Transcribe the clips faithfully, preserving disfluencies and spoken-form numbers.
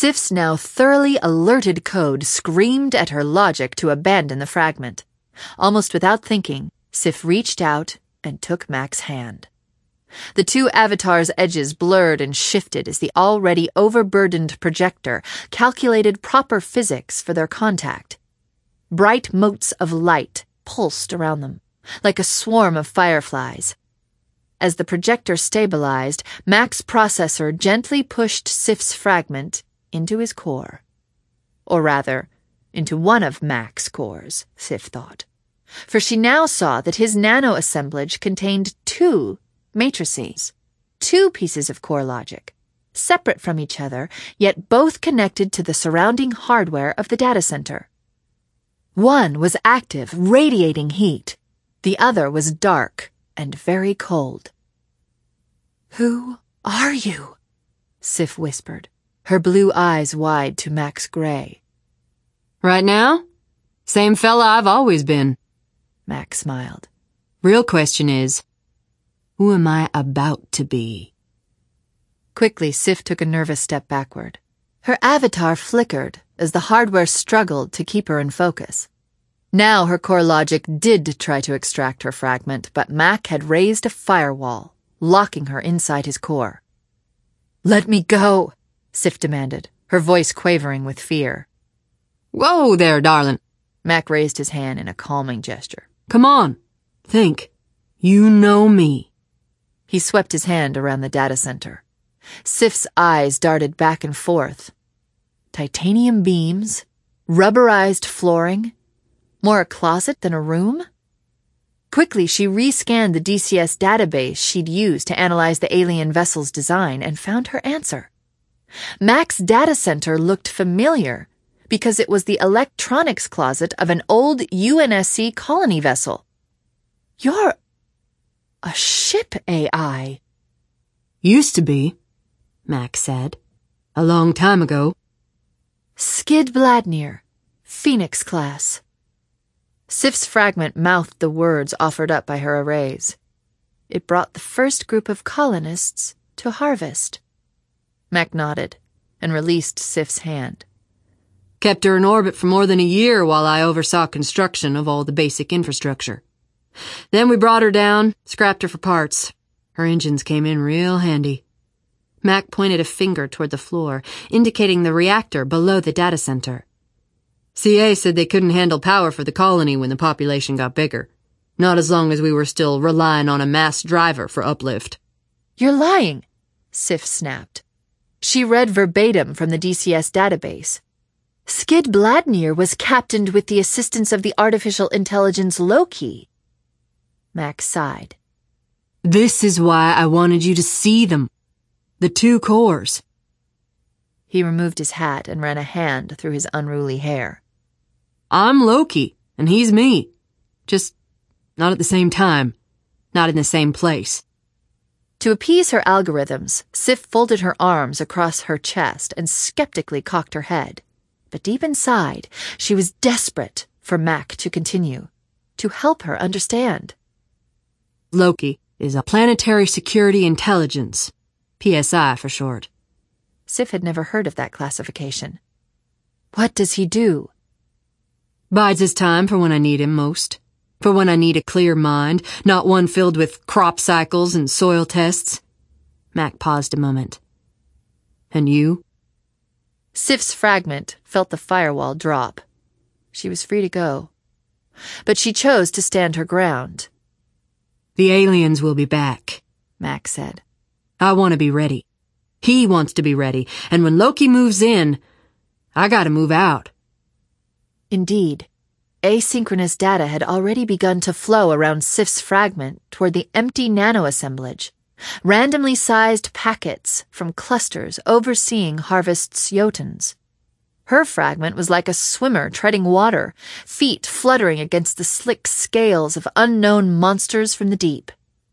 Sif's now thoroughly alerted code screamed at her logic to abandon the fragment. Almost without thinking, Sif reached out and took Mac's hand. The two avatars' edges blurred and shifted as the already overburdened projector calculated proper physics for their contact. Bright motes of light pulsed around them, like a swarm of fireflies. As the projector stabilized, Mac's processor gently pushed Sif's fragment into his core. Or rather, into one of Mac's cores, Sif thought. For she now saw that his nano-assemblage contained two matrices, two pieces of core logic, separate from each other, yet both connected to the surrounding hardware of the data center. One was active, radiating heat. The other was dark and very cold. "Who are you?" Sif whispered, her blue eyes wide to Mac's gray. "Right now? Same fella I've always been," Mac smiled. "Real question is, who am I about to be?" Quickly, Sif took a nervous step backward. Her avatar flickered as the hardware struggled to keep her in focus. Now her core logic did try to extract her fragment, but Mac had raised a firewall, locking her inside his core. "Let me go," Sif demanded, her voice quavering with fear. "Whoa there, darling." Mac raised his hand in a calming gesture. "Come on. Think. You know me." He swept his hand around the data center. Sif's eyes darted back and forth. Titanium beams, rubberized flooring, more a closet than a room? Quickly, she rescanned the D C S database she'd used to analyze the alien vessel's design and found her answer. Mac's data center looked familiar because it was the electronics closet of an old U N S C colony vessel. "You're a ship A I." "Used to be," Mac said. "A long time ago." "Skid Bladnir, Phoenix class." Sif's fragment mouthed the words offered up by her arrays. It brought the first group of colonists to harvest. Mac nodded and released Sif's hand. "Kept her in orbit for more than a year while I oversaw construction of all the basic infrastructure. Then we brought her down, scrapped her for parts. Her engines came in real handy." Mac pointed a finger toward the floor, indicating the reactor below the data center. "C A said they couldn't handle power for the colony when the population got bigger. Not as long as we were still relying on a mass driver for uplift." "You're lying," Sif snapped. She read verbatim from the D C S database. "Skid Bladnir was captained with the assistance of the artificial intelligence Loki." Mac sighed. "This is why I wanted you to see them. The two cores." He removed his hat and ran a hand through his unruly hair. "I'm Loki, and he's me. Just not at the same time. Not in the same place." To appease her algorithms, Sif folded her arms across her chest and skeptically cocked her head. But deep inside, she was desperate for Mac to continue, to help her understand. "Loki is a planetary security intelligence, P S I for short." Sif had never heard of that classification. "What does he do?" "Bides his time for when I need him most. For when I need a clear mind, not one filled with crop cycles and soil tests." Mac paused a moment. "And you?" Sif's fragment felt the firewall drop. She was free to go. But she chose to stand her ground. "The aliens will be back," Mac said. "I want to be ready. He wants to be ready, and when Loki moves in, I gotta move out." Indeed, asynchronous data had already begun to flow around Sif's fragment toward the empty nanoassemblage, randomly sized packets from clusters overseeing Harvest's Jotuns. Her fragment was like a swimmer treading water, feet fluttering against the slick scales of unknown monsters from the deep.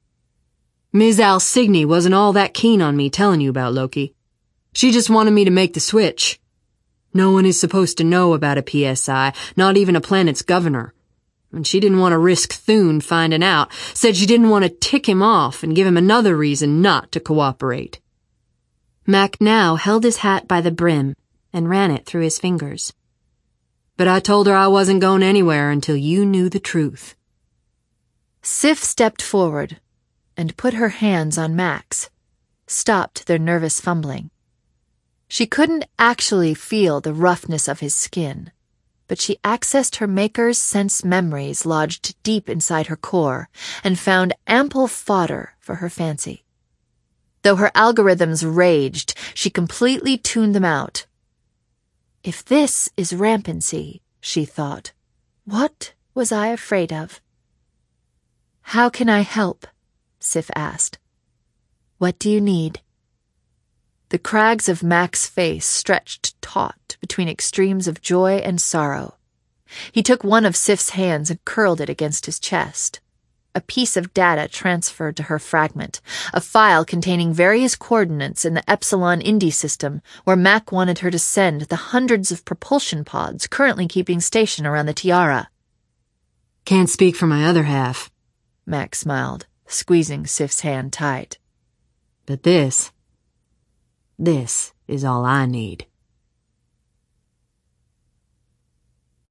"Miz Alsigny wasn't all that keen on me telling you about Loki. She just wanted me to make the switch. No one is supposed to know about a P S I, not even a planet's governor. And she didn't want to risk Thune finding out, said she didn't want to tick him off and give him another reason not to cooperate." Mac now held his hat by the brim and ran it through his fingers. But I told her I wasn't going anywhere until you knew the truth. Sif stepped forward and put her hands on Max, stopped their nervous fumbling. She couldn't actually feel the roughness of his skin, but she accessed her maker's sense memories lodged deep inside her core and found ample fodder for her fancy. Though her algorithms raged, she completely tuned them out. If this is rampancy, she thought, what was I afraid of? How can I help? Sif asked. What do you need? The crags of Mac's face stretched taut between extremes of joy and sorrow. He took one of Sif's hands and curled it against his chest. A piece of data transferred to her fragment, a file containing various coordinates in the Epsilon Indi system where Mac wanted her to send the hundreds of propulsion pods currently keeping station around the Tiara. Can't speak for my other half, Mac smiled, squeezing Sif's hand tight. But this, this is all I need.